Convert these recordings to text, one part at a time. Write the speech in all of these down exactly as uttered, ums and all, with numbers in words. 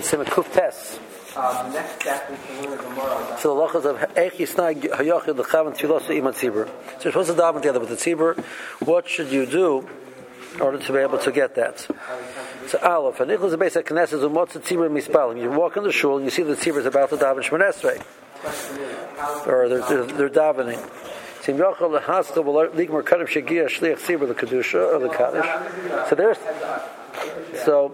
Simon Kuf Tes. Um, the next step is to learn the Gemara. So the lachas of Eich Yisnai Hayochid L'Chavan Tfilos Iman Tzibur. So you're supposed to daven together with the tzibur. What should you do in order to be able to get that? So Aleph, and Nicholas the base at Knesset Umotz Tzibur Mispalim. You walk in the shul and you see the tzibur is about to daven Shemon Esrei, or they're, they're, they're davening. Sim Yochel LeHaskell will Ligmar Kadim Shegia Shliach Tzibur the Kedusha or the Kaddish. So there's so.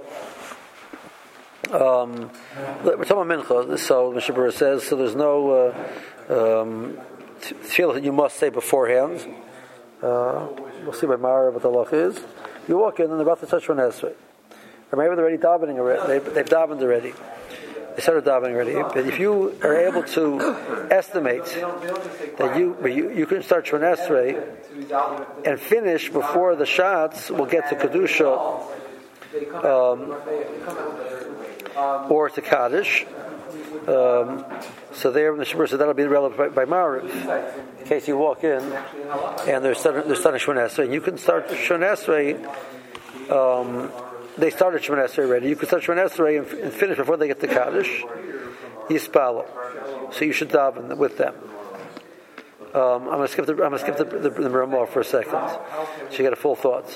Um, we're talking about mincha. So Mishnah Berurah says so. There's no uh, um, tefillah that you must say beforehand. Uh, we'll see by Mara what the halach is. You walk in and they're about to touch one esrei, or maybe they're already davening already. They, they've davened already. They started davening already. But if you are able to estimate that you you, you can start Shemon Esrei and finish before the shots will get to kedusha. Um, or to Kaddish. Um, so there, the Shemur said that'll be relevant by, by Ma'ariv. In case you walk in and they're starting, they're starting Shemon Esrei, and you can start Shemon Esrei. Um, they started Shemon Esrei already. You can start Shemon Esrei and, and finish before they get to Kaddish. Yispalo. So you should daven with them. Um, I'm going to skip the I'm going to skip the, the, the Ramah for a second, so you get a full thought.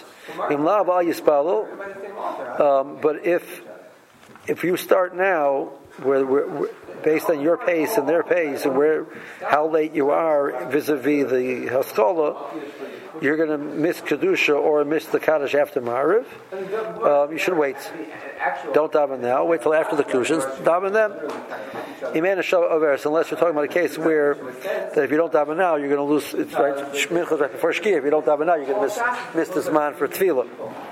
Um, but if If you start now, where, where, where, based on your pace and their pace, and where how late you are vis-a-vis the Haskalah, you're going to miss Kedusha or miss the Kaddish after Ma'ariv. Um, you should wait. Don't daven now. Wait till after the Kedusha. Daven then. Unless you're talking about a case where that if you don't daven now, you're going to lose. It's right. Mincha right before Shkia. If you don't daven now, you're going to miss miss this man for Tefillah.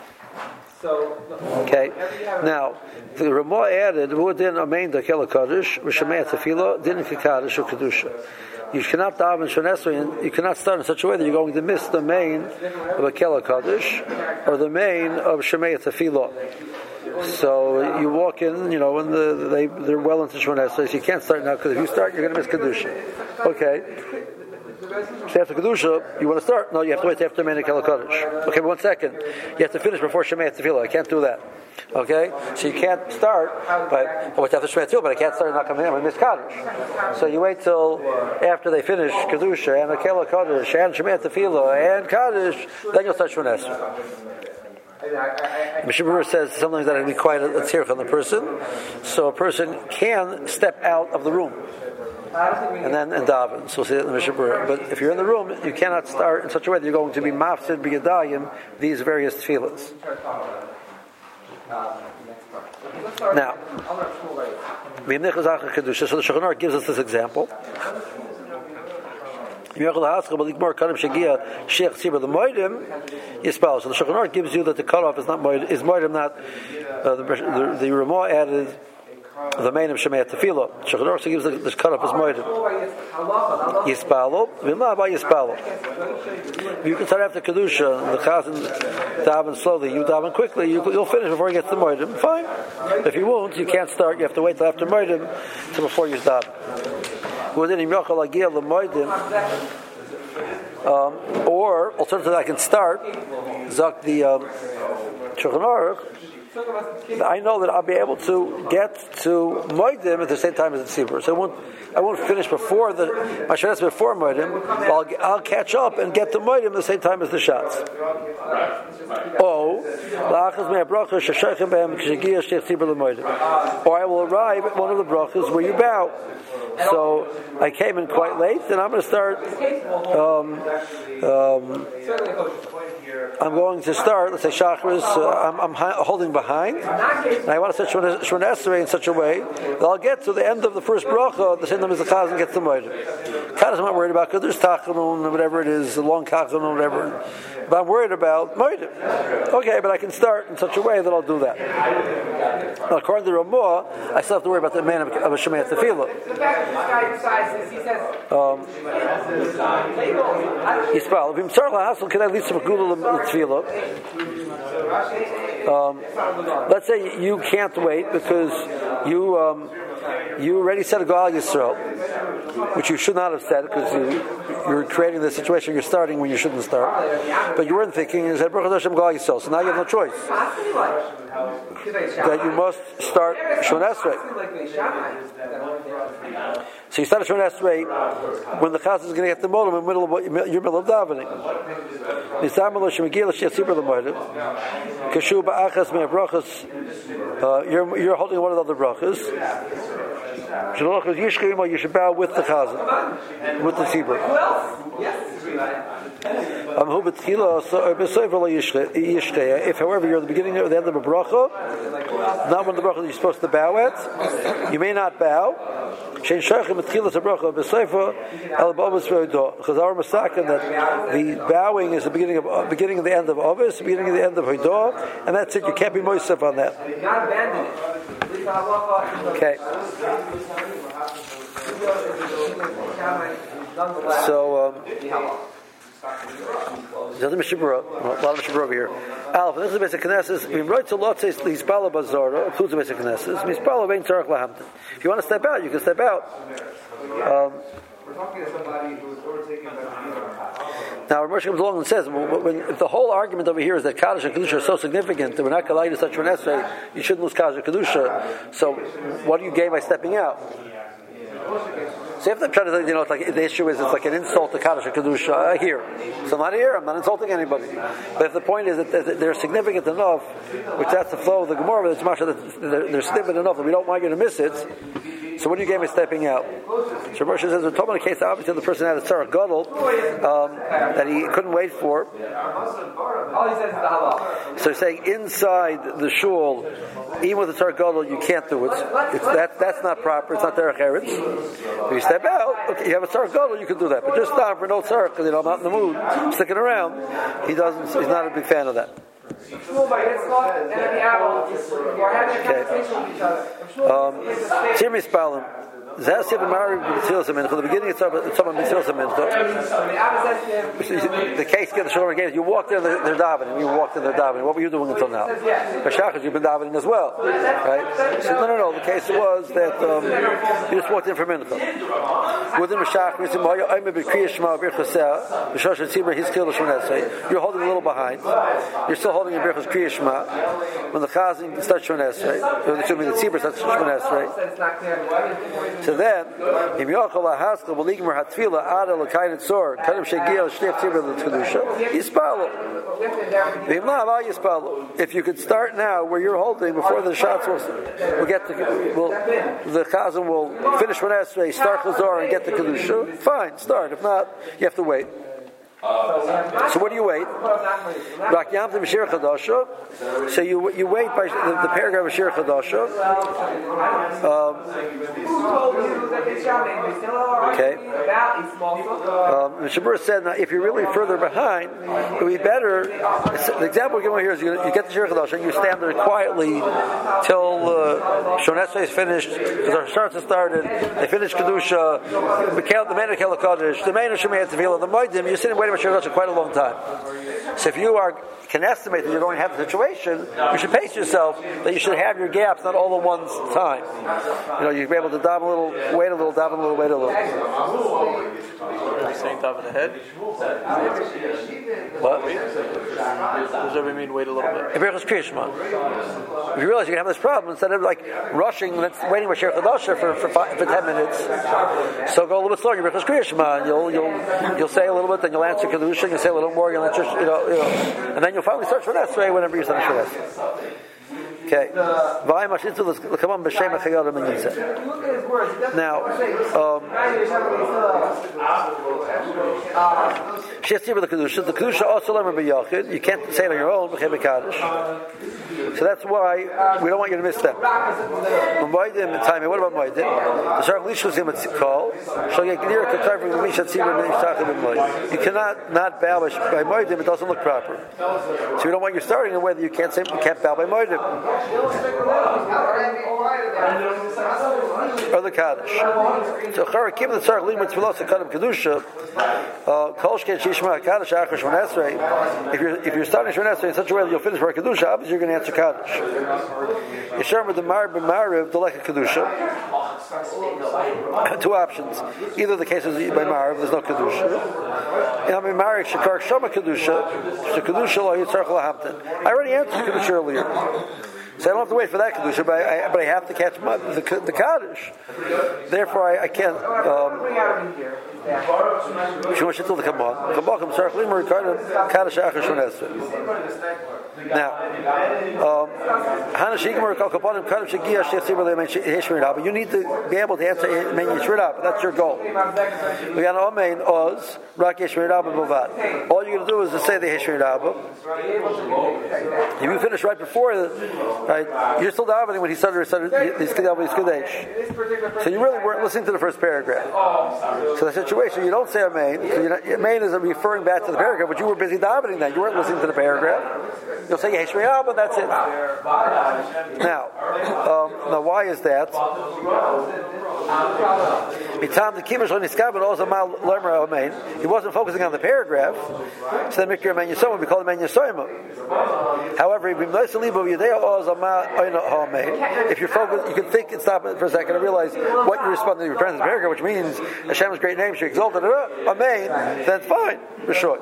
Okay. Now, the Ramah added, "Who didn't amen the Kela Kaddish, Rishemei Tefillah, didn't Kaddish or Kedusha." You cannot daven Shemon Esrei, and you cannot start in such a way that you're going to miss the main of a Kela Kaddish or the main of Shemei Tefillah. So you walk in, you know, and the, they they're well into Shemon Esrei, so you can't start now because if you start, you're going to miss Kedusha. Okay. So after Kedusha, you want to start? No, you have to wait after Mena Kela Kaddish. Okay, but one second. You have to finish before Shemei Tefillah. I can't do that. Okay? So you can't start, but I wait after Shemei Tefillah, but I can't start not coming in. I miss Kaddish. So you wait till after they finish Kedusha and Kela Kaddish and Shemei Tefillah and Kaddish, then you'll start Shemon Esrei. Mishnah Berurah says something that would be quite a, a tzirch on the person. So a person can step out of the room and then and daven. So we'll see that in the Mishnah Berurah. But if you're in the room, you cannot start in such a way that you're going to be mafsid b'yadayim these various tefillahs. Now, so the Shulchan Aruch gives us this example. So the Shulchan Aruch gives you that the cutoff is not moed, is moedim not uh, the, the, the Ramah added the main of Shemei Tefillah. Shulchan Aruch gives the, the cutoff is moedim. Yispalo, v'ma ba yispalo. You can start after Kedusha, and the Chazan daven slowly, you daven quickly, you, you'll finish before you get to the moedim. Fine. If you won't, you can't start, you have to wait till after moedim to before you daven. Um, or alternatively, I can start Zak the um, Shulchan Aruch. I know that I'll be able to get to Moedim at the same time as the Tzibur. So I won't, I won't finish before the my shots before Moedim. I'll, I'll catch up and get to Moedim at the same time as the shots. Oh, or I will arrive at one of the brachas where you bow. So I came in quite late, and I'm going to start. Um, um, I'm going to start. Let's say Shachris. Uh, I'm, I'm hi- holding behind, and I want to set Shemon Esrei in such a way that I'll get to the end of the first bracha the same time as the Chazan gets the Moedim. Kaddish I'm not worried about because there's Tachanun, whatever it is, the long Tachanun, whatever. But I'm worried about Moedim. Okay, but I can start in such a way that I'll do that. Now, according to Ramah, I still have to worry about the man of, of a Shemei Tefillah. Um, Yisrael, if Yimtzar LaHasel can at least Megula Tefillah. Um, let's say you can't wait because you um, you already said a Gal Yisrael, which you should not have said because you, you're creating the situation you're starting when you shouldn't start. But you weren't thinking, you said Baruch Hashem Gal Yisrael, so now you have no choice. That you must start Shemona Esrei. So you start Shemona Esrei when the Chaz is going to get the modem in the middle of your middle of davening. Uh, you're, you're holding one of the other brachas. You should bow with the chazan, with the tzibur. If, however, you're at the beginning or the end of a bracha, not one of the brachas you're supposed to bow at, you may not bow. Because our Masakin that the bowing is the beginning of uh, beginning of the end of Ovis, the beginning of the end of Hodah, and that's it. You can't be Mosef on that. Okay. So, um, there's a Mishabura, a lot of Mishabura over here. Alpha, this is the basic Knesset. We write to lot says Lispala Bazara, includes the basic Knesset. Mispala Vein Tzarech Lahamton. If you want to step out, you can step out. Um, now, Ramesh comes along and says, when, if the whole argument over here is that Kaddish and Kedusha are so significant that we're not allowed to such an essay, you shouldn't lose Kaddish and Kedusha. So, what do you gain by stepping out? So you have to try to, you know, it's like, the issue is it's like an insult to Kaddish and Kedusha here. So I'm not here, I'm not insulting anybody. But if the point is that they're significant enough, which that's the flow of the Gemara, it's masha that they're significant enough that we don't want you to miss it. So what do you gain by stepping out? So Moshe says, we're talking about a case, obviously the person had a tzarech gadol um, that he couldn't wait for. So he's saying inside the shul, even with the tzarech gadol, you can't do it. It's, that, that's not proper, it's not derech eretz. If you step out, okay, you have a tzarech gadol, you can do that. But just stop for no tzarech, because you know, I'm not in the mood, sticking around. He doesn't, he's not a big fan of that. Okay. Um, the beginning of someone the case get the shulchan games. You walked in, they're davening. You walked in, they're davening. What were you doing until now? B'shachas, you've been davening as well, right? So no, no, no. The case was that um, you just walked in for mincha. Within b'shachas, you're holding a little behind. You're still holding your birchas kriya shema. When the chazan starts shemona esrei, or excuse me, the tzibur starts shemona esrei. So then, if you're haskell, b'ligmer hatfila ada l'kayin tzor, kadim shegiel shtef tzibur l'kedusha, yispalo. If you could start now where you're holding before the shots will, will get to, will, the chazan will finish shemona esrei, start chazor and get the kedusha. Fine, start. If not, you have to wait. So what do you wait? So you you wait by the, the paragraph of Shir Chadasha. Um, okay. Um, the Shabur said, now if you're really further behind, it would be better. The example we're giving here is you, you get the Shir Chadasha and you stand there quietly till uh, Shemona Esrei is finished, because our starts have started. They finish Kedusha, the main of Kel Kodesh, the main of Shemaya Tefillah, the Moedim. You're sitting waiting for Shir Chadasha quite a long time. So if you are can estimate that you're going to have a situation, you should pace yourself that you should have your gaps not all at one time. You know, you'll be able to dive a little, wait a little, dive a little, wait a little. Are you saying top of the head? What? What does that mean, wait a little bit? If you realize you're going to have this problem, instead of like rushing, waiting for Shir Chadasha for, for, five, for ten minutes, so go a little bit slower, Birchas Kriya Shema, and you'll, you'll, you'll say a little bit, then you'll answer Kedusha, you'll say a little more, you'll answer, you know, you know, and then you'll finally start Shemona Esrei whenever you start Shemona Esrei. Okay. Now, um, the Kedusha, the Kedusha also you can't say it on your own, so that's why we don't want you to miss them. What about Moedim? You cannot not bow by Moedim, it doesn't look proper. So we don't want you starting in a way that you can't say you can't bow by Moedim. or the Kaddish. So Chara Kim the Tzarech Limit Tfilos Kadam Kedusha, Kol Shken Shishma Kaddish Achar Shmon Esrei. If you're if you're starting Shmon Esrei in such a way that you'll finish for Kedusha, obviously you're going to answer Kaddish. Yisharma the Mar B'Mariv the Leka Kedusha. Two options. Either the case is by Mariv, there's no Kedusha. And I mean Mariv Shekar Shama Kedusha, Kedusha Lo Yitzarech Lahamtin. I already answered Kedusha earlier. So I don't have to wait for that Kedusha, but I, but I have to catch my, the, the Kaddish. Therefore, I, I can't. Um, she wants you to come on. Come on, come start Limer Kaddish Achar Shmon Esrei. Now, you need to be able to answer Menyan Shmirab. That's your goal. We got an Omein Oz, Rak Yeshmirab and Bovad. All you're going to do is to say the Yeshmirab. If you finish right before, right, you're still davening when he started his Kadesh. So you really weren't listening to the first paragraph. So the situation, you don't say Amen. Amen is referring back to the paragraph, but you were busy davening then. You weren't listening to the paragraph. You'll say Yeshmirab, but that's it. Now, um, now why is that? He wasn't focusing on the paragraph, so then Mikra Men Yisoma, we call it Men Yisoma. However, if you're focused, you can think and stop for a second and realize what you're responding to your friend's paragraph, which means Hashem's great name, she exalted it up, Amen, then fine, for sure.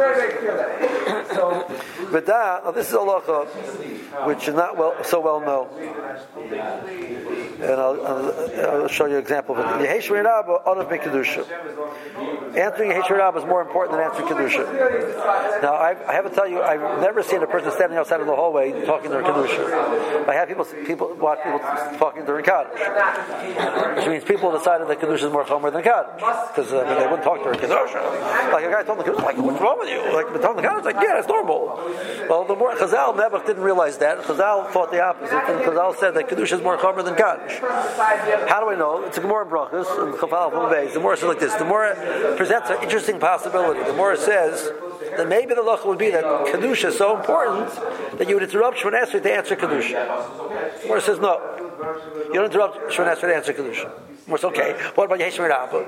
But that, now this is a halacha which is not well, so well known. And I'll, I'll, I'll show you an example of it. Yeheshver Rabba, Anav Kedusha. Answering Yeheshver Rabba is more important than answering Kedusha. Now, I've, I have to tell you, I've never seen a person standing outside of the hallway talking during Kedusha. I have people, people watch people talking during Kaddish. Which means people decided that Kedusha is more chomer than Kaddish. Because I mean, they wouldn't talk during Kedusha. Like a guy told the Kedusha, like, what's wrong with you? Like, the talking the Kaddish, like, yeah, it's normal. Well, the more Chazal Nebuch didn't realize that. Chazal thought the opposite. And Chazal said that Kedusha is more chomer than Kaddish. How do I know? It's a Gemara in Brachos, and Chafal from Beis. The more says like this. The more it presents an interesting possibility. The more it says that maybe the halacha would be that Kedusha is so important that you would interrupt Shmon Esrei to answer Kedusha. The more it says no. You don't interrupt Shmon Esrei to answer Kedusha. The more it's okay. What about Yeshmer Rabba?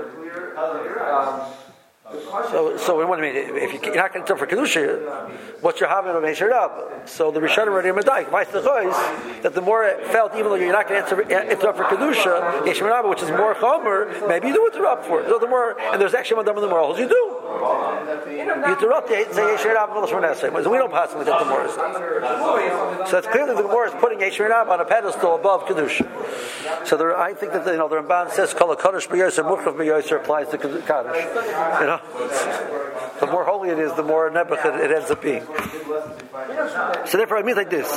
So, so what do you mean? If you're not going to interrupt for Kedusha, what's your habit of Yeshmer Rabba? So the Rishonim already medayik. That the more it felt, even though you're not going to interrupt for Kedusha, Yeshmer Rabba, which is more chomer, maybe you do interrupt for it. So the more, and there's actually one of the morals you do. You interrupt, say Yeshmer Rabba Shmon Esrei. So we don't possibly get the Gemara. So it's clearly the Gemara is putting Yeshmer Rabba on a pedestal above Kedusha. So there, I think that the, you know the Ramban says Kol HaKadosh B'Yoser Muchav B'Yoser applies to Kaddish. You know. The more holy it is, the more nebuch it ends up being. So therefore, it means like this.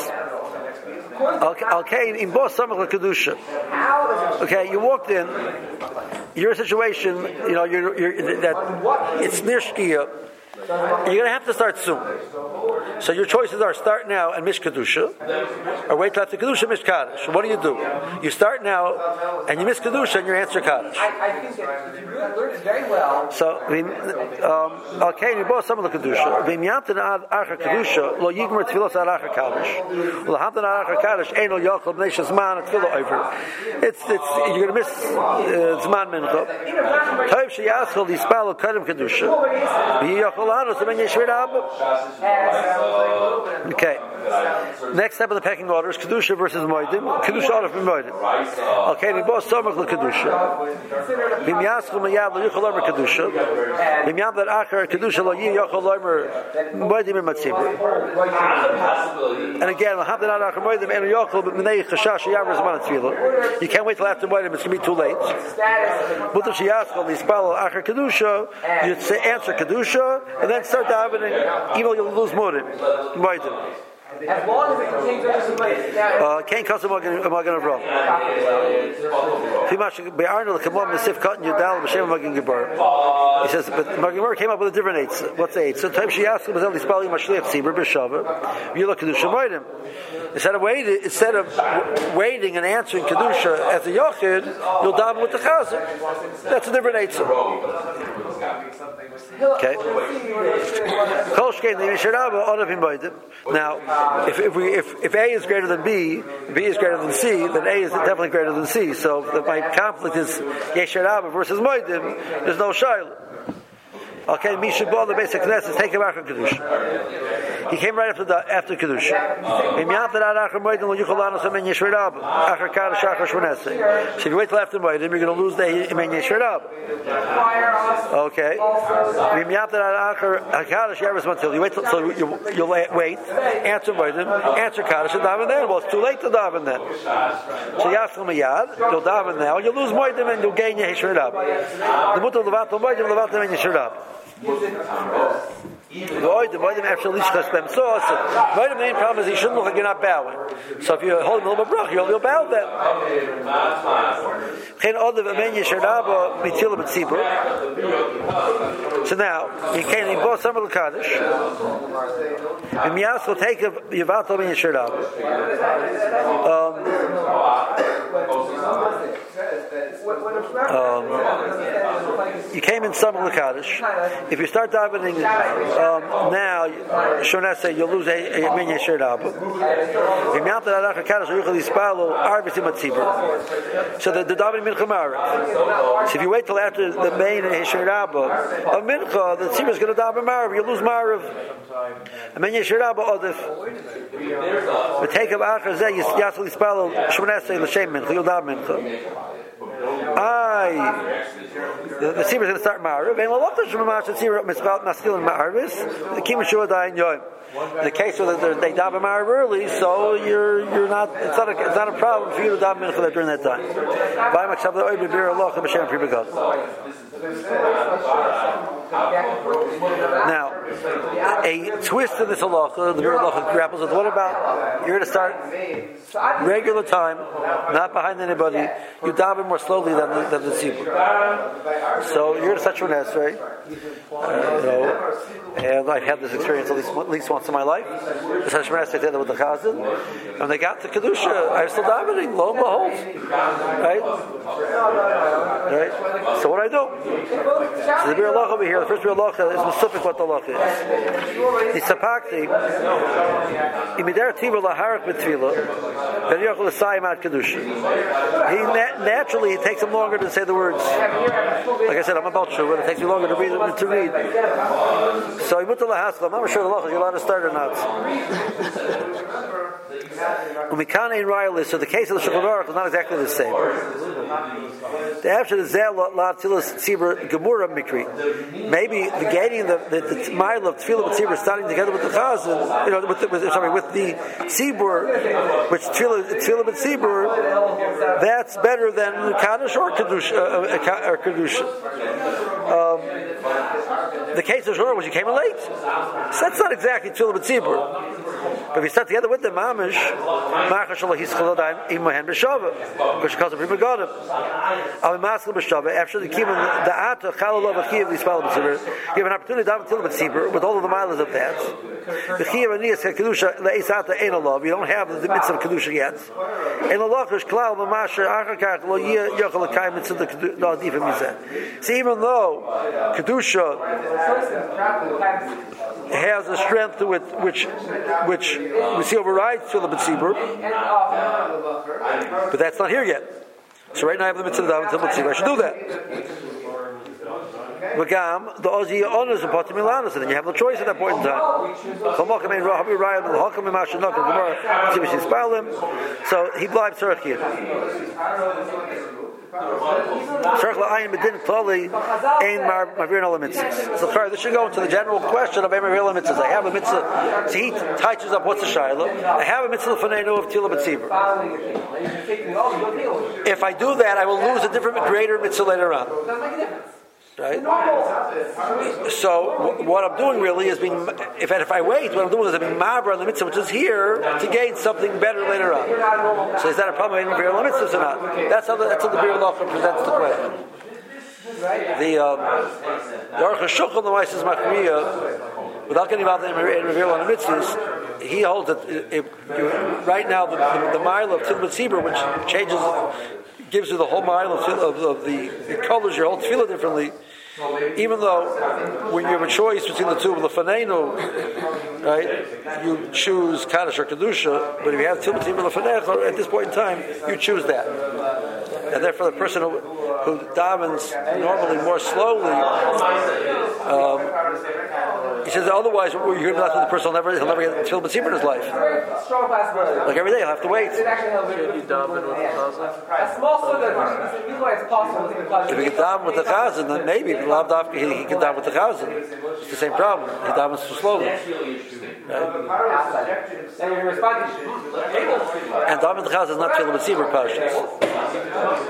Okay, in both samach kedusha. Okay, you walked in. You're in a situation, you know, you're, you're that it's near Shkia. You're going to have to start soon. So your choices are start now and mish kedusha, or wait till after kedusha mish kaddish. What do you do? You start now and you miss kedusha and you answer kaddish. I, I think that if you learn it very well. So I mean, okay, you both some of the kedusha. V'imyantin ad achar kedusha lo yigmer tfilos ad achar kaddish. Lo hamdan ad achar kaddish eino yochel b'nei shazman tfilo over. It's it's you're going to miss zman mincha. Tov sheyaschol yispal kadem kedusha. V'yochel Okay. Next step of the pecking order is Kedusha versus Moedim. Kedusha order from Moedim. Okay, we both start with Kedusha. V'miyaschu miyad lo yichol omer Kedusha. V'miyad that achar Kedusha lo yichol omer Moedim in Matzibur. And again, l'hamdan ad achar Moedim en yochol b'mnei chashash yavar zman tefillah. You can't wait till after Moedim; it's going to be too late. Mutar sheyaschol lispal achar Kedusha. You say answer Kedusha. And then start davening, even though you'll lose more than Moedim. As long as it contains somebody. Uh, can't cause a Magen Avraham. He says, but Magen Gemara came up with a different eight. What's the eight? Sometimes she asked him, "Was Elis Pali Mashliach Tzibur b'Shava?" You look at the Shemoidim. Instead of waiting, instead of waiting and answering kedusha as a yochid, you'll daven with the chazer. That's a different eight. Okay. Now, if, if we if, if A is greater than B, B is greater than C, then A is definitely greater than C. So the, my conflict is Yesher Rabba versus Moedim. There's no shayla. Okay, Misha Ball, the basic Knesset, take him out from Kedusha. He came right after the, after Kedusha. So if you wait till after Moedim, you're going to lose the Imen Yesher Rabba. Okay. You wait till so you, you'll wait, answer Moedim, answer Kaddish, and daven then. Well, it's too late to daven then. So you ask him a yad, you'll daven now, you'll lose Moedim and you'll gain Yesher Rabba. The mutter levat Moedim, levat Yesher Rabba. The Moedim actually lishkas bem sauce. Moedim, the main problem is he shouldn't look like you're not bowing. So if you hold him a little bit brach, you'll, you'll bow then. So now he came. He bought some of the kaddish. And Mias will take a yivato ben yeshirav. Um, you came in some of the kaddish. If you start davening um, now, Shonah say you'll lose a min yeshir rabba. So the the davening mincha marav. So if you wait till after the main yeshir rabba of mincha, the tzibur is going to daven marav. You lose marav. A min yeshir rabba odif. But take a achar zeh yasal yispalo Shonah say l'shem mincha. You'll daven mincha. Aye, the, the tzibur is going to start marav. And what the shemamash the tzibur mitzvah maskil and maravis the kimmah dayin yoyim. In the case where they daven marav early, so you're you're not. It's not a it's not a problem for you to daven mincha during that time. Now, a twist in this halacha, the Bir halacha grapples with what about you're going to start regular time, not behind anybody. You daven more slowly than the, than the tzibur. So you're going to start your nest, right? Uh, you know, and I've had this experience at least at least once in my life. The Shemar I did that with the chazan, and when they got to kedusha, I was still davening. Lo and behold, right, right. So what do I do? So the Bir halacha over here, the first Bir halacha is specific what the halacha is. The sapakti imider tiva laharak b'tefila, ben yochel l'sayim ad kedusha. He na- naturally it takes him longer to say the words. Like I said, I'm about sure, but it takes me longer to read to read. So I'm not sure the halacha you're allowed to start or not. So the case of the Shulchan Aruch is not exactly the same. The after the zel la tzilas tzibur gemura mikri. Maybe the gating the the, the mile of tefillah with tzibur starting together with the chazan, you know, with, the, with sorry with the tzibur, which tefillah tefillah with tzibur, that's better than kaddish or kedusha uh, or kedusha. Um, the case of Shulchan was you came in late, so that's not exactly tefillah with tzibur. But if you start together with the mamish, ma'achar shelo hischalodayim imahen b'shava, which calls him prima godim. Al maskal b'shava after the kiyum the ata chalalov achiyav lispal b'tzibur. You have an opportunity to daven tefillah b'tzibur with all of the miles of that. The chiyuv aniyas kedusha leisata ein alav. You don't have the mitzvah of kedusha yet. And the lachash klal b'masher achar kach lo yeh yochel l'kayim mitzvah the adifim mizeh. So even though kedusha has a strength to it, which which we see overrides to the b'tzibur, but that's not here yet. So right now I have the mitzvah daven to b'tzibur. I should do that. V'gam the ozi honors and potim milanos, and then you have no choice at that point in time. So he blind tzarich here. So this should go into the general question of Emer mitzvahs. I have a mitzvah. So he touches up what's the shayla. I have a mitzvah fanenu of tefillah b'tzibur. If I do that, I will lose a different, greater mitzvah later on. Right? So w- what I'm doing really is being, if if I wait, what I'm doing is I'm being mabra on the mitzvah, which is here, to gain something better later on. So is that a problem in the mitzvah or not? That's how the, that's how the Bir Lacha presents the question. The um, the Aruch HaShulchan on the Maises Machriya, without getting involved in Revere on the mitzvahs, he holds that it, it, right now the, the, the mile of Tilmat Sibur, which changes, gives you the whole mile of, of, of the, it colors your whole tefillah differently. Even though when you have a choice between the two, Lefaneinu, right, you choose Kaddish or Kedusha, but if you have Tilmat Sibur Lefanecha, at this point in time, you choose that. And therefore, the person who, who davens normally more slowly, um, he says otherwise you're going to be left with the person who'll never he'll never get Tilmat Sibur in his life. Like every day, he'll have to wait. Can you daven with the chazan? If he can daven with the chazan, then maybe he, he can daven with the chazan. It's the same problem. He davens too slowly. Right? And daven with the chazan is not Tilmat Sibur pashtus.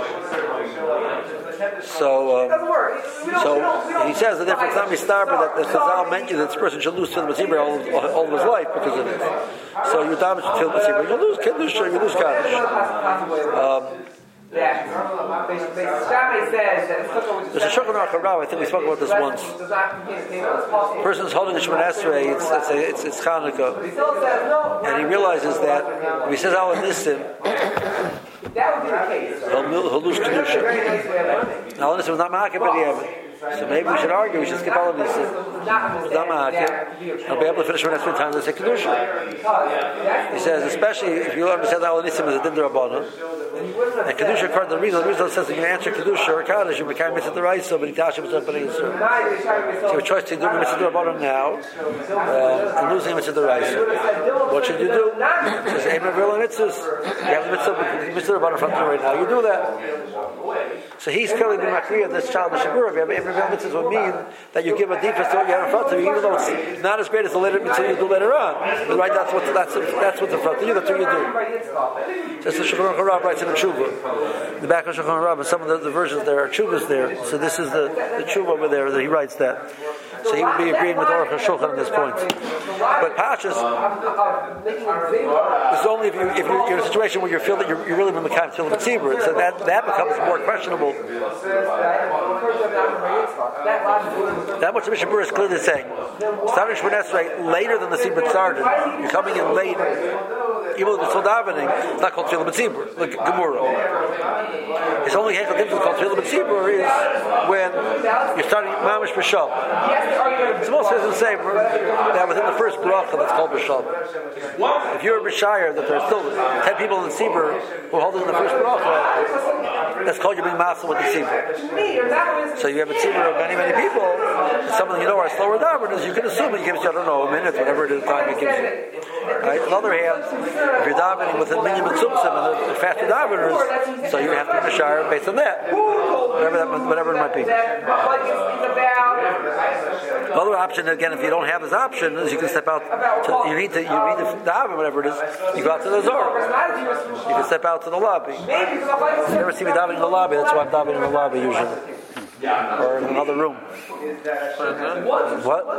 So, um, so he says that if it's not mistarber that the Chazal meant you that this person should lose Tilmat Sibur all, all of his life because of it. So you damage Tilmat Sibur, you lose Kiddush, you lose Kaddish. Um, Yeah. There's a Shulchan Aruch Harav, I think we spoke about this once. The person's holding a Shemoneh Esrei, it's, it's, a, it's, it's Chanukah, and he realizes that if he says Al Nissim, that would be the case. He'll, he'll lose Kedusha. Al Nissim was not Ma'akeh B'diavad. So maybe we should argue, we should skip Al Nissim. Not Ma'akeh. He'll be able to finish Shemoneh Esrei in time to say Kedusha. He says, especially if you understand Al Nissim as a Din D'Rabbanan, and Kedusha, according to the reason, the reason says that you can answer Kedusha or Kaddish, you become Mitzvah D'Oraisa, but Itasha Mitzvah D'Oraisa. So you have a choice to do Mitzvah D'Rabbanan now, uh, and losing Mitzvah D'Oraisa. What should you do? It says, Ein Revil Mitzvahs. You have the Mitzvah, Mitzvah D'Rabbanan in front of you right now. You do that. So he's killing the Makriya, this child, the Shabura. If you have Ein Revil Mitzvahs, would mean that you give a defense to what you have in front of you, even though it's not as great as the later Mitzvah you do later on. But right, that's what that's that's what's in front of you. That's what you do. Just the Shulchan Aruch writes in a tshuva. The back of Shulchan Aruch, and some of the, the versions there are tshuvas there. So this is the, the tshuva over there that he writes that. So he would be agreeing with Aruch HaShulchan on this point. But Pashas is only if, you, if you're, you're in a situation where you feel that you're, you're really in the kind of Tilmat Sibur. So that, that becomes more questionable. That much the Mishnah Berurah is clearly saying. Starting Shemoneh Esrei later than the Sibur started. You're coming in late. Even though it's still davening, it's not called Tilmat Sibur, like Gemara. It's only Hechel Dimsel called Tilmat Sibur is when you're starting Mamish B'Shal. It's most says the same that within the first bracha that's called B'Shal. If you're a B'Shire, that there's still ten people in the Sibur who are holding the first bracha, that's called you being master with the Sibur. So you have a Sibur of many, many people, some of them you know are slower daveners, you can assume it gives you, I don't know, a minute, whatever it is, time it gives you. Right? On the other hand, if you're davening with a minyan and tzumtzum and the faster daveners, so you have to be B'Shire based on that. Whatever, that, whatever it might be. The other option, again, if you don't have this option, is you can step out. To, you need to, you need to daven, whatever it is. You go out to the Zohar. You can step out to the lobby. You never see me davening in the lobby. That's why I'm davening in the lobby usually, or in another room. What?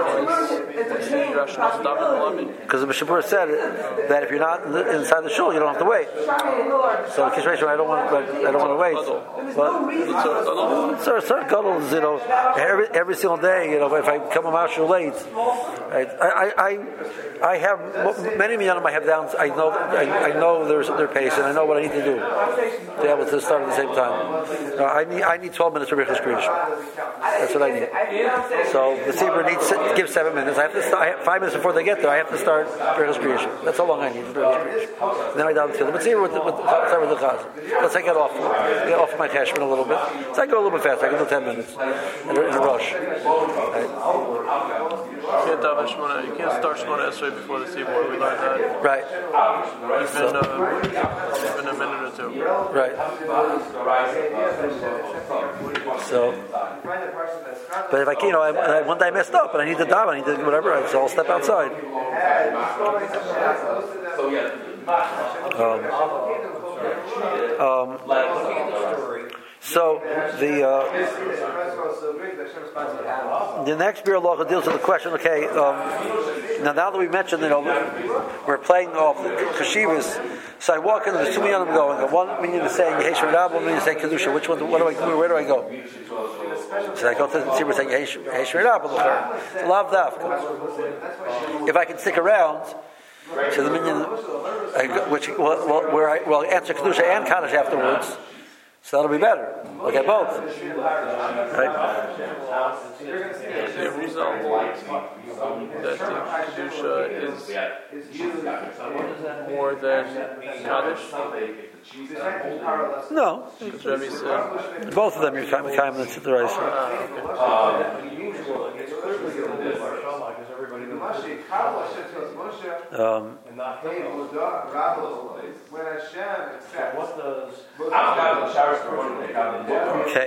Because the Mishnah Berurah said that if you're not inside the shul, you don't have to wait. So in case I don't want, I don't want to wait. But so certain gadol is, you know, every every single day, you know, if I come a mashal late, right, I I I have many minyanim I have down. I know I, I know their their pace, and I know what I need to do to be able to start at the same time. Uh, I need I need twelve minutes for Birchas Kriyas. That's what I need. So the Sibur needs to give seven minutes. I have to start, I have five minutes before they get there. I have to start Birchas Kriyas. That's how long I need for Birchas Kriyas. And then I down the But Sibur with the, with, start with the Chaz. Let's take it off, get off my cheshbon a little bit. So I go a little bit faster. I can do ten minutes in a, in a rush. Right. You can't daven Shemoneh. You can't start Shemoneh Esrei before the Sibur. We learned that. Right. Even So, uh, even a minute or two. right. So, but if I, you know, I, I, one day I messed up and I need to daven, I need to do whatever, so I'll step outside. Um, um, So the uh, the next beer law deals with the question. Okay, um, now now that we mentioned, you know, we're playing off the kashivas. So I walk in, there's two million of them going. One meaning is saying Yehesh Rabba, one meaning is saying Kedusha. Which one? What do I? Where do I go? So I go to the tzibur saying Yehesh Rabba. Lav dafka. If I can stick around to the minion, which well, well, where I will answer Kedusha and Kaddish afterwards. So that'll be better. Look at both. Right? The result that the Kedusha is more than Kaddish? No. Because Rebbe said... Both of them you're kind of the right. Um, okay.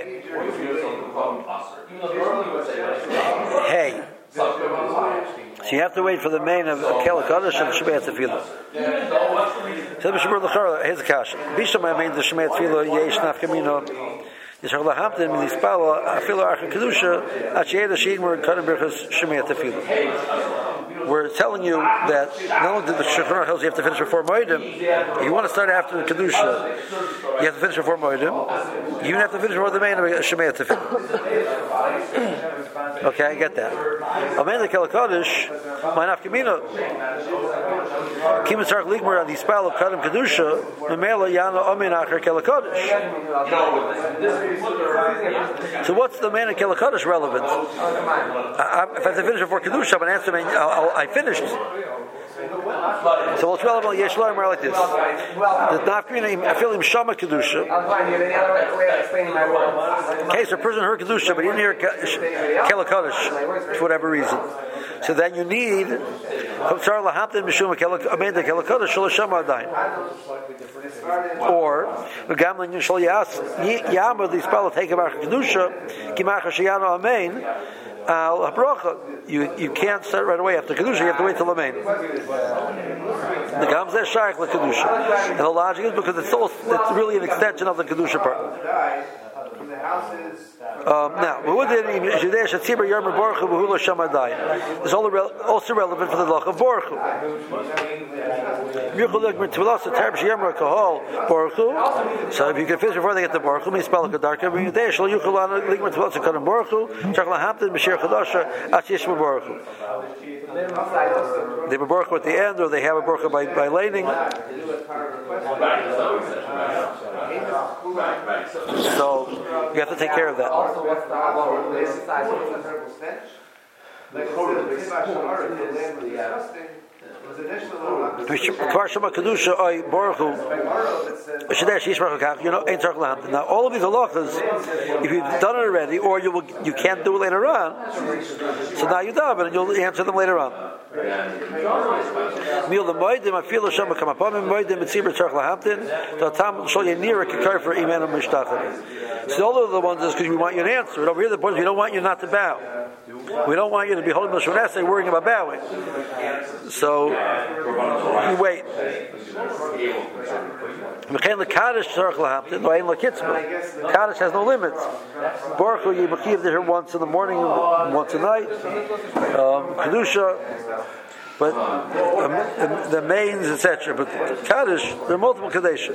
Hey. So you have to wait for the main of Kel Kaddish and Shemei Tefillah. So here's the kasha. Bisham I mean the Shemei Tefillah yesh nafkamino. Yishach lahamtin min ispala afilu archa kedusha achiyeda sheigmur kadam berchas Shemei Tefillah. We're telling you that not only did the Shulchan Aruch you have to finish before Moedim, you want to start after the Kedusha, you have to finish before Moedim, you even have to finish before the main of Shemei Tefillah. Okay, I get that. Amen the Kel Kaddish, my nafkamina. Kim Tzarech Ligmar on the spell of Kadam Kedusha, Memela Yana Amen Acher Kel Kaddish. So what's the main of Kel Kaddish relevant? I, I, if I have to finish before Kedusha, I'm going to answer me, I'll, I'll, I finished. So what's relevant? Yesh lo Amar like this. The nafkamina I feel him shama kedusha. In case a person heard kedusha but he didn't hear Kel Kaddish for whatever reason. So then you need Chomtzar lahamtin mishum amenda Kel Kaddish shel shama adayin. Or gamlin yishol yas yamad the spell take about kedusha kimach sheyana amen. Al habracha, you you can't start right away after kedusha. You have to wait till the main. The gams are shaykh like kedusha, and the logic is because it's also it's really an extension of the kedusha part. Um, now, it's also relevant for the loch of Baruch Hu. So if you can finish before they get to Baruch Hu, you spell Kedarka. They have a Baruch Hu at the end, or they have a Baruch Hu by, by laning. So you have to take care of that. Also, what's the halacha inside? You know, now all of these halachas, if you've done it already, or you will, you can't do it later on, so now you daven and you'll answer them later on. Mil the moedim afilu shama come upon him moedim mitzibur tzarich lahamtin the tam shol yenira kikar for iman and mishtachim. So all of the ones is because we want you to answer. But over here the point is we don't want you not to bow. We don't want you to be holding the shonasei worrying about bowing. So you wait. Mechain the Kaddish tzarich lahamtin no ein lakitzma. Kaddish has no limits. Baruch Hu you mechiv her once in the morning, once a night. Um, Kedusha. But um, the mains, et cetera. But Kaddish, there are multiple Kaddish.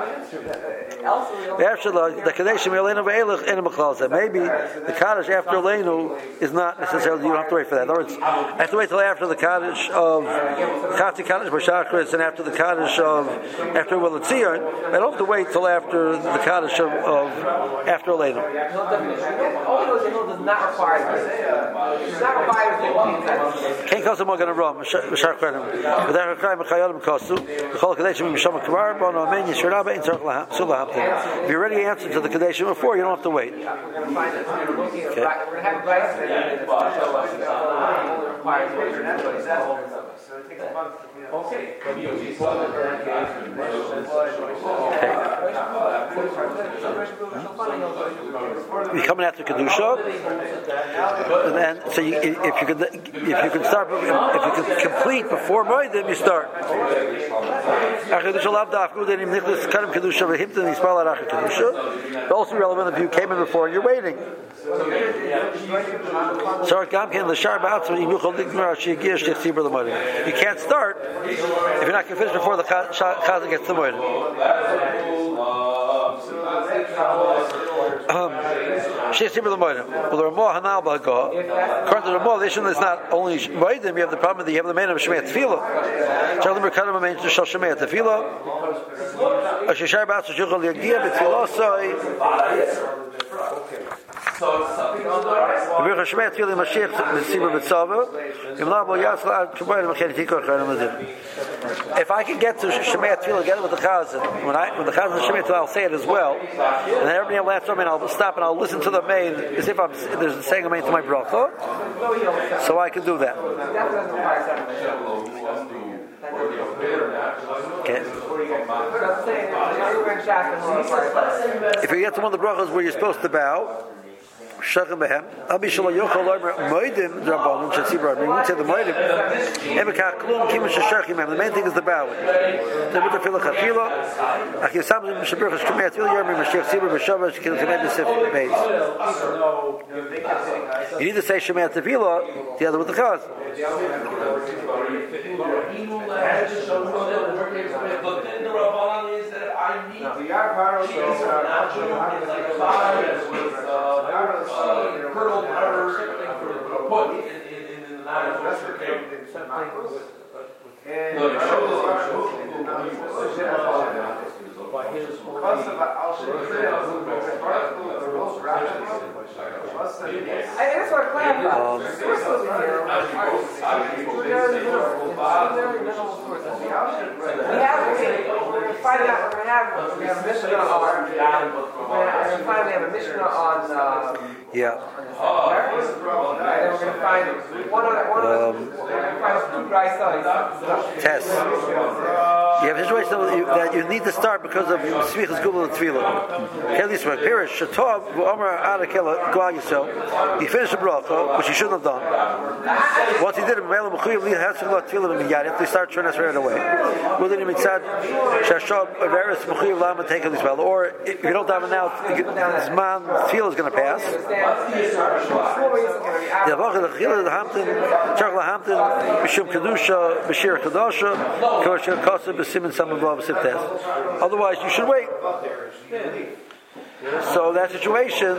After the Kaddish, maybe the Kaddish after Leinu is not necessarily, you don't have to wait for that. In other words, I have to wait till after the Kaddish of Chati Kaddish B'Shachris and after the Kaddish of after Will Tzion. I don't have to wait till after the Kaddish of, of after Leinu. All those does not require this. It's not required to Can't cause them all going to run. Mishar Khadim. But there are crime Chayalim Kosu. The Chol Kadeshim Misham Kvar Bono Amen Yishuraba in Tzarich Lahamtin. If you already answered to the Kadeshim before, you don't have to wait. Okay. Okay. You're coming after Kedusha, and then so you, if you could if you can start if you can complete before Moedim, you start. But also relevant if you came in before and you're waiting. So you can't start if you're not going to finish before the chazan gets the Moedim. She's the Moedim. Well, the Ramah Hanal Baga. According to the Ramah, the issue is not only Moedim. You have the problem that you have the man of Shemei Tefillah. Shalom Merkadim means to Shemei Tefillah. Ashishar Ba'atzu Shuchol Yagia B'Tfilah Soi. If I can get to Shemei Tefillah together with the Chazan, when I when the Chazan Shemei Tefillah, I'll say it as well, and then everybody will last time and I'll stop and I'll listen to the main as if I'm there's saying a main to my bracha, so I can do that. Okay. If you get to one of the brachas where you're supposed to bow, Shachem behem. Abi shelo yochol lomer moedim drabanon shetzibra. We won't say the moedim. Emekach klum kimu sheshachim hem. The main thing is the bowing. The mutar filah chafila. Achim samim mishaberach shkumet vil yormi mashiach tzibra b'shavah shkin kamed nesef beis. You need to say shemet tefillah together with the chaz. But then the Rabbanan is that I need to be hurdle or put in the line of I just want to clarify. We're supposed to be here. We have we're finding out we're gonna have we have a Mishnah on we're gonna finally have a Mishnah on uh, yeah. And then we're gonna find one other one other um, we're gonna find two dry sides. Test. You have a situation that you need to start because of Smichas Gubel and Tefillah. At least for Pirish, Shatov, Omer Adakela, Goal yourself. He finished the bracha, which he shouldn't have done. Once he did it, Mele Mechuyev Li Hatzim Tefillah and Miyad. If they start turning us right away, well then he mitzad Shashov Averis Mechuyev Lama take this well. Or if you don't have it now, this man Tefillah is going to pass. The Avach the Chila the Hampton, Chakla Hampton, Bishum Kedusha, Bashir Kedusha, Koshir Kosa, B'Simin Samabah B'Siptes. Otherwise, you should wait. So that situation.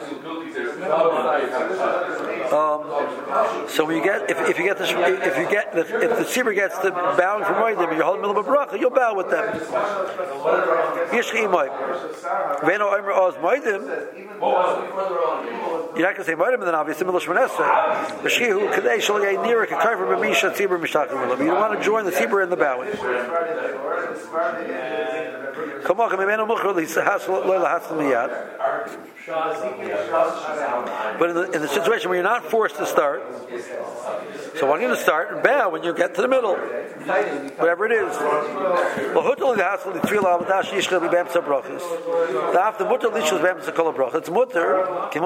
Um, so when you get, if, if you get this, if you get, if, if the tzibur gets to bowing from Moedim, you're holding middle of a bracha, you'll bow with them. Yishchi Moed. Veno Omer Oz Moedim. You're not going to say Moedim, then obviously Milosh Manesra. B'Shihu Kadei Shal Yei Nira K'Karver B'Misha Tzibur Mishtakim Milam. You don't want to join the tzibur in the bowing. Come on, come on, but in the, in the situation where you're not forced to start, so I want you to start and bow when you get to the middle, whatever it is. It's mutter.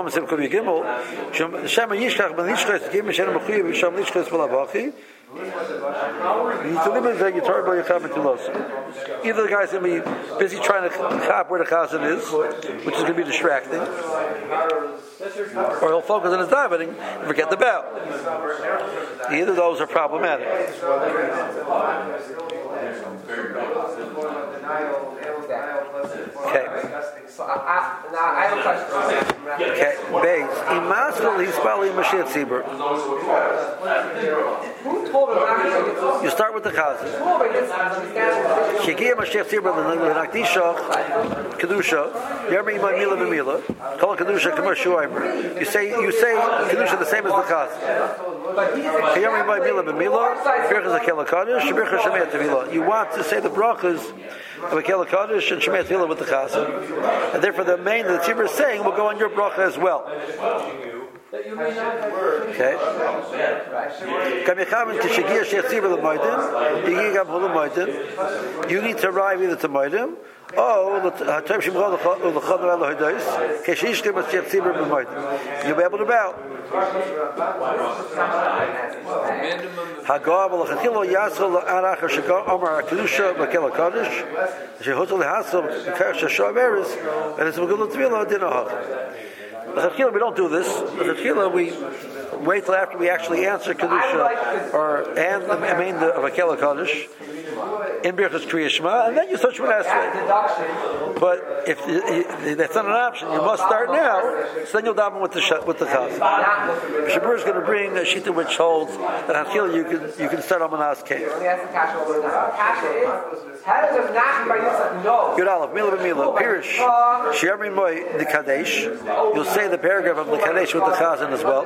You need to limit the Yitar by your comment to loss. Either the guy's going to be busy trying to cop where the chazan is, which is going to be distracting, or he'll focus on his davening and forget the bow. Either of those are problematic. Okay. So I, I, now I have a question. Okay. Beis. Imaskel hispali Mashiach Tzibur. Who told him not to get You start with the chazan. Shegia Mashiach Tzibur l'nakdisha kedusha. Yermi imay mila b'mila. Kol kedusha k'mar shuaymer. You say you say kedusha the same as the chazan. Yermi imay mila b'mila. Birchas akel hakadosh. Birchas shemei tefillah. You want to say the brachas of akel hakadosh and shemei tefillah with the chazan, and therefore the main the tzibur is saying will go on your bracha as well. that you may not have. Okay. You need to arrive either to Moedim, or you'll be able to bow. Hagar v'lachatilo yasol arach shekar omar kedusha b'kel hakadosh shehotel lehasol k'kar shashar beres and it's megillah tefillah dinah. L'chatchila we don't do this. L'chatchila we wait till after we actually answer kedusha or and the main of a kel hakadosh in Birchas Kriya Shema, and then you start Shemona Esrei. But if you, that's not an option, you must start now. So then you'll daven with the with the chazan. Shabur is going to bring a shita which holds that Hakil you can you can start on Manas Cave. Let me ask the kasha over now. Kasha is how does a Nachman Bar Yitzchak know? Good Aleph, Mila b'Mila, Pirish, Shi'amri Moy the Kadesh. You'll say the paragraph of the Kadesh with the chazan as well.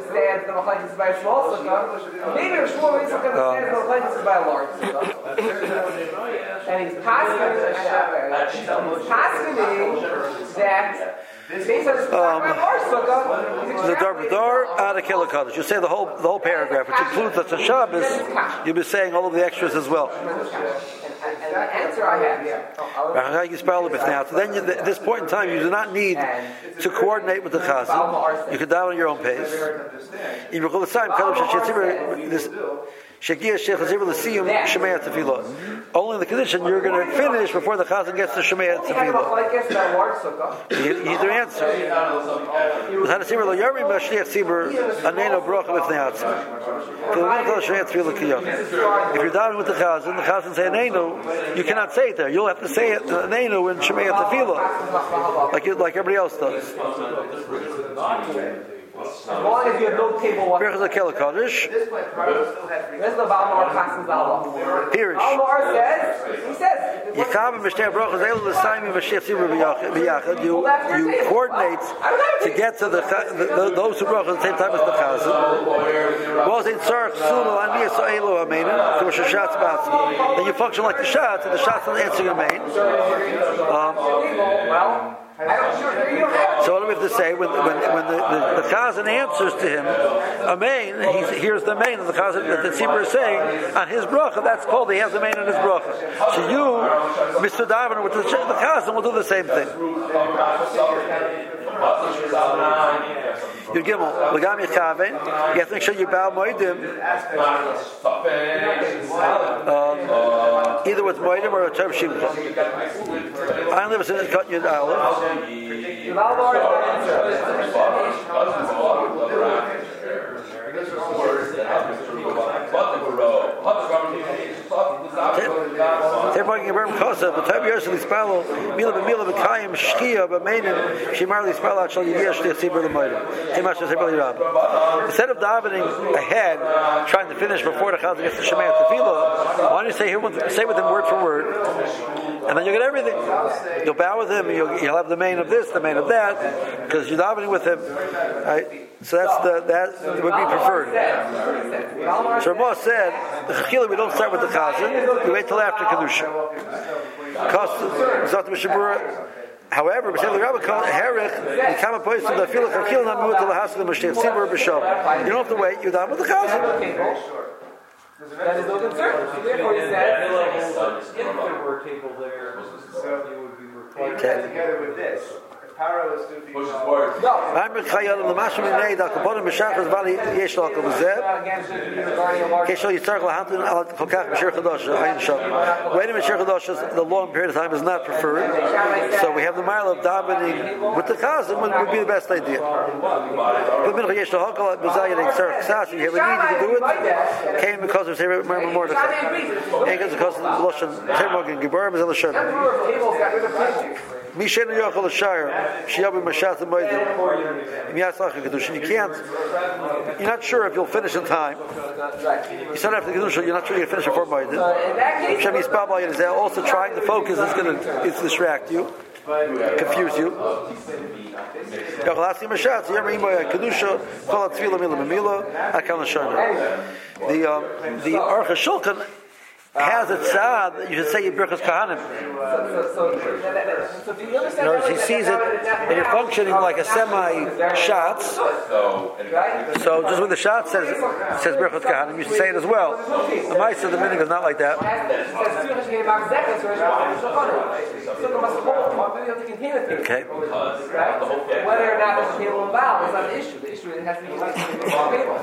Maybe a shul is going to say the Machlekes by a large sukkah. And he's passing that based on his large sukkah, the Dar Dar out of Kel HaKadosh. You say the whole the whole paragraph, which includes the Shabbos. You'll be saying all of the extras as well. and the answer I have here. Now, so then you, at this point in time, you do not need to coordinate with the chazan. You can down at your own pace. Only the condition you're going to finish before the chazan gets to Shemaya Tefillah. Either answer. If you're down with the chazan, the chazan say Neinu, you cannot say it there. You'll have to say it Neinu in Shemaya Tefillah, like you, like everybody else does. As long as you have no table one. Birchas HaKel HaKadosh. This way, where's the Balmar Chassan Zallah? Pirish. Balmar says, he says, Yikam Mishneh Brachos Elu L'Saimi Mashiach Tzibur B'Yachad. You you coordinate to get to the, the, the those who brach at the same time as the chazan. Was in Tzarech Sulu Aniyah Sa'elu Amenin to Rosh Hashanah Batzim. Then you function like the Shat, and the Shat's not answering Amen. Um, well. So what do we have to say when when when the, the, the chazan answers to him amen, he hears the amen of the chazan that the tzibur is saying on his bracha. That's called he has the amen on his bracha. So you, Mister Davener, with the, the chazan will do the same thing. You gimel l'gam yichaven. You have to make sure you bow moedim. Um, either with moedim or a term shimcha. I only was in the cut yud aleph. They're talking about Kosa, but Tabi Yosef Lispalo, Mila B'Mila B'Kayim Shkia B'Meinin Shimar Lispalo Shal Yidiyah Shliach Tzibur L'Moedim. Instead of davening ahead, trying to finish before the Chazan gets to Shemaya Tefillah, why don't you say say with him word for word, and then you'll get everything. You'll bow with him, you'll, you'll have the main of this, the main of that, because you're davening with him. Right? So that's the that would be preferred. So Ramah said, the Chachila we don't start with the Chazan, we wait till after Kedusha. However, you don't have to wait, you're done with the Chazan. That is no concern. Therefore, he said, if there were a table there, you would be required together with this. Parallel to the I'm in Chayal and the Mashim in Nei, the Kabbalah Meshachas Valley Yesh Laka V'Zeh. Keshal Yitzarech Lahantin Al Chokach B'Shir Chadosh Ayin Shom. Waiting B'Shir Chadosh, the long period of time is not preferred. So we have the mile of davening with the Chazan would be the best idea. But Mincha Yesh Lahakal B'Zayir Yitzarech Ksas, you have a need to do it. Came because of Sefer Mordechai. And because of the Lashon Sefer Morgan Geburim is Elashon. Mishen Yochel Shire, Shiabi Mashat and Moedim. You can't. You're not sure if you'll finish in time. You start after the Kedusha, you're not sure you'll finish before Moedim. Shem Yispabal is also trying to focus. It's going to distract you, confuse you. Yochel Mashat, Yemri Kedusha, Kol Tzvila Mila Mila, Akal Nashana. The um, the Aruch HaShulchan has a tzad, you should say Birchas Kahanim. So, so, so, that, that, that, so if you understand, In other words, he sees it and you're functioning like a semi-shots. So just when the shot says says Birchas Kahanim, you should say it as well. The Ma'aser, the meaning is not like that. Okay. Whether or not there's a table involved is not the issue. The issue is it has to be like a table.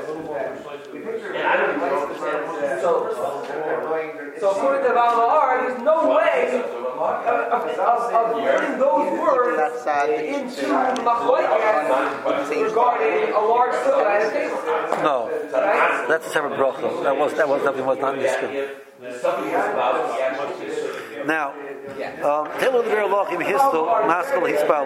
So, so according to Baal Ma'ar, there's no way of, of, of putting those words into Machlokes regarding a large sukkah at a table. No, that's a separate bracha. That was that was something was not understood. Now, um, Taylor the Bear Lochim Histel Maskal Hispal.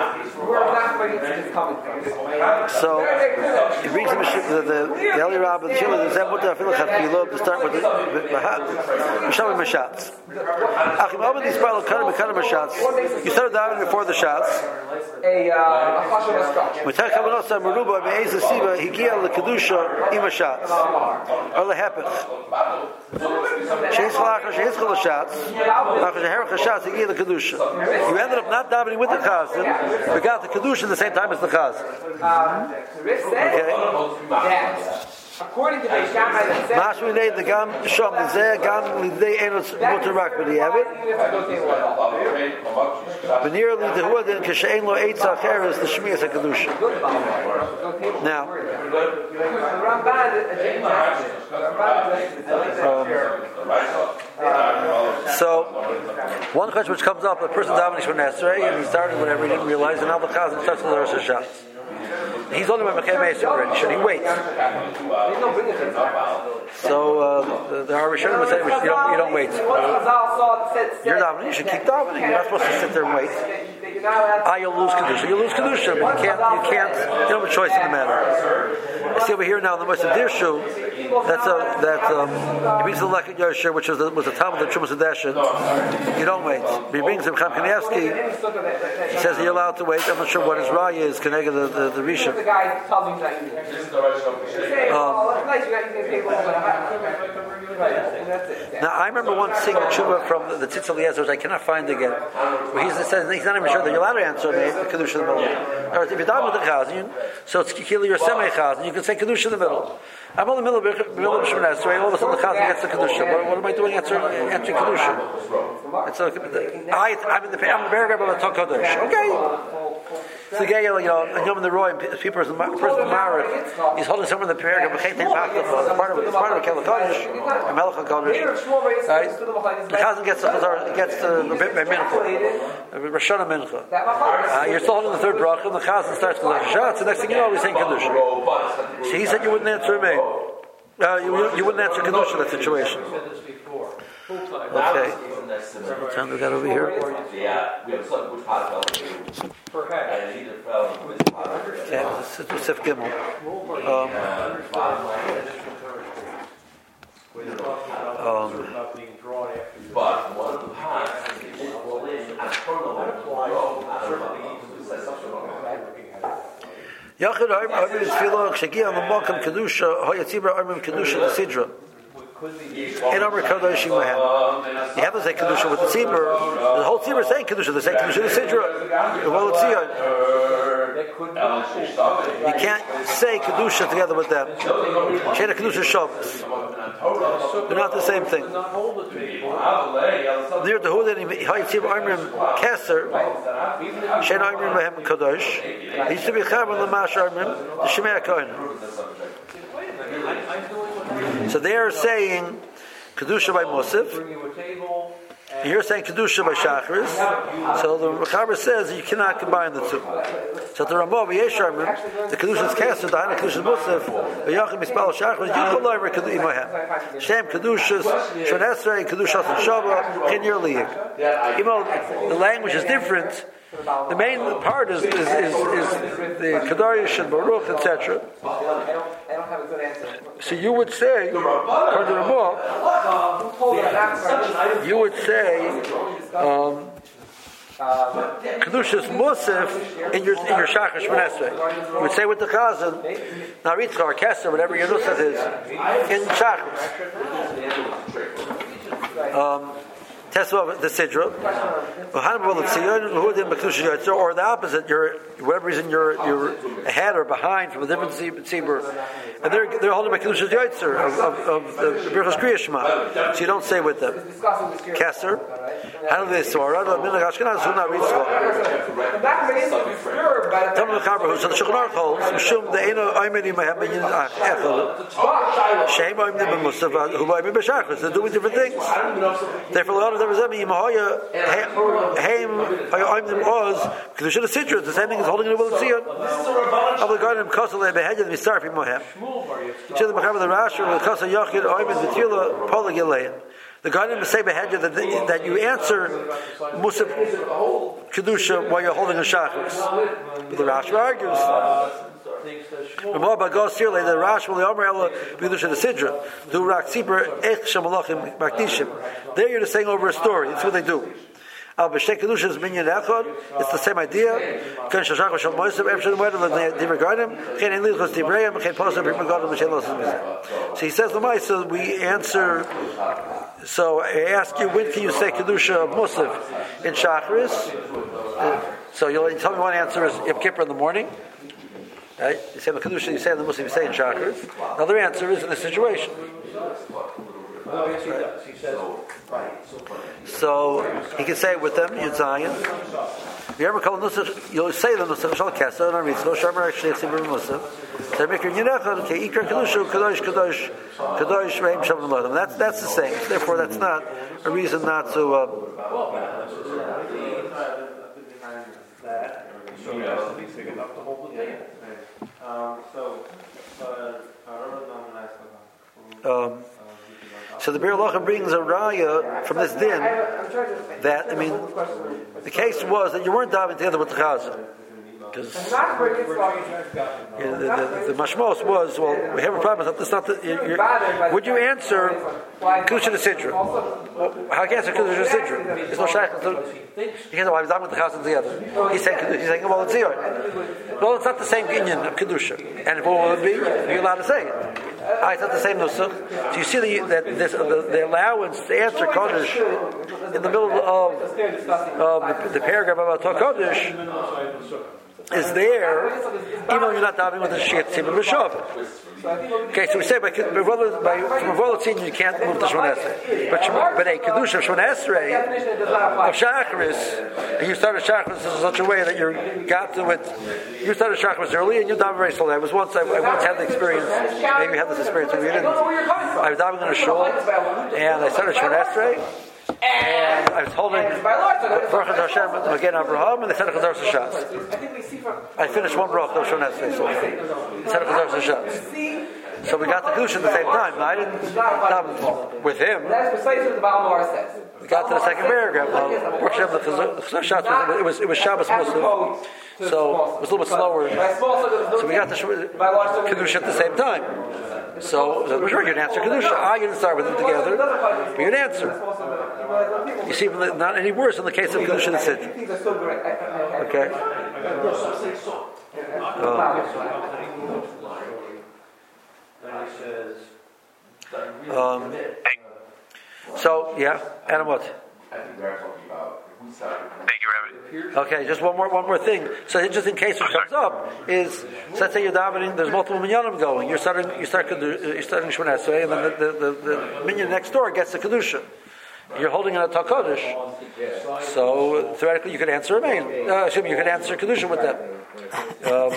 So he brings him the the Eli Rabbah the Shila the Zebut the Filah Chafilo to start with the Misham Mashatz. Achim Abed Hispal Karim Karim Mashatz. You started down before the shots. A uh, Mitach Kavanosa Meruba Be'ez Siva Higia LeKedusha Imashatz. Or Lehepech. Sheis Chalach Sheis Chalashatz. After the Herach Hashatz Higia LeKedusha. You ended up not davening with the Chazan. We got the Kedusha at the same time as the Chazan. Okay. According to the Shammai, that says Mashmi Neid the Gam Shom the Zeh Gam Lidei Enos Muterak B'Diavad. Nearly the Huadin Kashein Lo Eitza Cheres the Shmias HaKedusha. Now, um, so one question which comes up: a person davening Shemon Esrei and he started whatever he didn't realize, and now the Chazan starts with the Rosh Hashanah. He's only by Mekhem Eser already. Should he wait? So uh, the, the Rishonim would say you don't, you don't wait. You're davening. You should keep davening. You're not supposed to sit there and wait. Ah, you'll lose kedusha. You lose kedusha, but you can't. You can't. You don't have a choice in the matter. I see over here now the Moshe Dirshu. That's a that um, he brings the Leket Yosher, which was the, was the Talmud of Trumas Hadeshin. You don't wait. But he brings him Chaim Kanievsky. He says you're allowed to wait. I'm not sure what his raya is. Connected the the, the Rishon. Now I remember once seeing a tshuva from the, the Tzitz Eliezer, which I cannot find again, where he says he's not even sure that you're allowed to answer the kedusha in the middle. Or if you're done with the chazan, so it's kikili or semi chazan, you can say kedusha in the middle. I'm in the middle of middle of Shemon Esrei, all of a sudden the chazan gets the kedusha. What, what am I doing answering answering kedusha? It's a, I, I'm in the I'm the paragraph of the Tokodesh. Okay. So again, you know, and Yom in the Roy, people person married, he's holding somewhere in the paragraph. It's part of it's part of the Kelakadosh, a Melech Hakadosh. Right? The chazan gets the gets the mincha, Rashana mincha. Uh, you're still holding the third bracha, and the chazan starts with the Hashat. So next thing you know, he's saying kedusha. So he said you wouldn't answer me. Uh, you, you wouldn't answer kedusha in that situation. Okay. What time we got over here? Yeah, we have some good part of it. Okay, this is Sif Gimel. Um, um, but one of the parts is all in and Yachid Ha'im Ha'im Tefillah Kshagia L'Makam Kedusha Ha'yatzibra Ha'im Kedusha L'Sidra. In Amr Kadosh Imahem. You have to say Kedusha with the Tzibur. The whole Tzibur is saying Kedusha. They say Kedusha L'Sidra. Well, it's here. You can't say Kedusha together with them. Shena Kedusha Shabbos. They're not the same thing. Near the Hudin Ha'yatzibra Amrim Keser Shena Amrim Mahem Kadosh. It used to be Chavan L'Mash Amrim the Shemei HaKohen. So they are saying Kedusha by Musaf. You're saying Kedusha by Shacharis. So the Mechaber says you cannot combine the two. So the Ramah Yesharmim, the Kedusha is Kesser, the Hana Kedusha is Musaf, the Yachim Mispal Shacharis, you can learn Imahem. Shem Kedushas, Shon Esrei, Kedushas and Shabbat, Chinyer Liyik. Even though the language is different, the main part is is, is, is the Kadarish and Baruch, et cetera. So you would say, according to Ramah, you would say, um, Kedushas Musaf in your in your Shachar Shemon Esrei. You would say with the Chazan, Naritcha or Kesser, whatever your Nusach is, in Shachar. Um, Tesla the Sidra, or the opposite. You're whoever is in your your ahead or behind from a different tzibur, and they're they're holding Mekushas Yotzer of of, of the Birchos Kriya Shema. So you don't say with them. Kesser, how do they swara? The Minhag Ashkenaz who not read Torah. Tell me the Chaber who so the Shulchan Aruch holds Mishum the Eino Oimeni Mehem Beyin Echel Shem Oimeni B'Musaf who Oimeni B'Shachris. They're doing different things. Therefore, a lot of them is Haim Oimeni Oz Kedusha Sidra. The same thing is holding in the will of Tzion. Abel Garden Kosel Behedya the Mistarfi Mohem. So the Machaber the Rasher with Kosel Yochid Oimeni V'Tila Pola Gilein. The Garden will say behedya that, that you answer Musaf Kedusha while you're holding a Shachris. But the Rash argues. The Rash will Omer Ela Kedusha the Sidra. Do Rak Sipur Ech Shamalachim Makdishim. There you're just saying over a story. That's what they do. Al B'Shtei Kedusha is minyan echad. It's the same idea. Ken Shashach V'Shal Moisav Efshen Moed Divrei Garden. Ken Ein Lichos Divreiim. Ken Posam B'Rima Garden V'Shem Losam Mizeh. So he says the Moisav. We answer. So I ask you, when can you say Kedusha of Musaf in Shachris? Uh, so you'll tell me one answer is Yom Kippur in the morning. Right? You say the Kedusha, you say in the Musaf, you say in Shachris. Another answer is in this situation. So he can say it with them, Yud Zayin. If you ever call Nusach, you'll say the Nusach Shal Kesser and Aritzlo Shamar Shlich Sibur Musaf. So make your Yinechad Ke Ikar Kedusha Kadosh Kadosh Kadosh Reim Shabbat Modim. That's that's the same. Therefore, that's not a reason not to. Uh, um, So the Bir Lachim brings a raya from this din that, I mean, the case was that you weren't davening together with the Chazan. Because you know, the, the, the mashmos was, well, we have a problem. That's not the, you're, you're, would you answer Kedusha the Sidra? Well, how can you answer Kedusha the Sidra? There's no shaykh. You can't say, well, I was davening with the Chazan together. He's saying, he's saying, well, it's here. Well, it's not the same inyan of Kedusha. And if it would be, you're allowed to say it. Ah, it's not the same nusach. So you see the, that this, the, the allowance to answer Kodesh in the middle of, of the, the paragraph about Kodesh is there, even though you're not davening with the Shia Tzibur B'Shav. Okay, so we say by, by, by from a Volat Tzibur you can't move to Shemon Esrei, but but a Kedusha of Shemon Esrei of Shachris, and you started Shachris in such a way that you got to it. You started Shachris early, and you davened very slowly. I was once, I, I once had the experience. Maybe you had this experience, maybe you didn't. I was davening in a shul, and I started Shemon Esrei. And I was holding Baruch Hashem again Abraham, and they said a Chazar Shas. I finished one Baruch Hashem Esrei, so they said a Chazar Shas. So we got the Kedusha at the same time. Now, I didn't daven with him. We got to the second paragraph. Well, Baruch Hashem, the Chazar Shas, it was it was Shabbos Muslim, so it was a little bit slower. So we got the Kedusha at the same time. So, so sure, you'd answer Kedusha. I didn't start with them together, but you'd answer. You see, not any worse in the case of Kedusha and Sidra. Okay? Um, um, so, yeah, and what? Thank you, Rabbi. Okay, just one more one more thing. So just in case it comes up, is so let's say you're davening. There's multiple minyanim going. You're starting. You start. You're starting Shemon Esrei, and then the, the, the, the minyan next door gets the kedusha. You're holding a Kodesh. So theoretically, you could answer a main. Uh, you could answer kedusha with them. Um,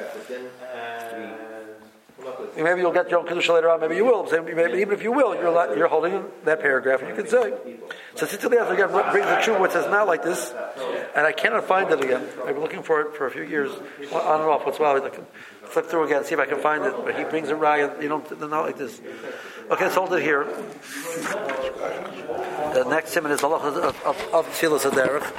maybe you'll get your own kedusha later on. Maybe you will. Maybe, even if you will, you're you're holding that paragraph, and you can say. So Tzitzi again brings the truth, which says not like this, and I cannot find it again. I've been looking for it for a few years, on and off. What's well, I can flip through again, see if I can find it. But he brings a raya, you know, not like this. Okay, let's hold it here. The next siman is the halacha of of Tfilas Haderech.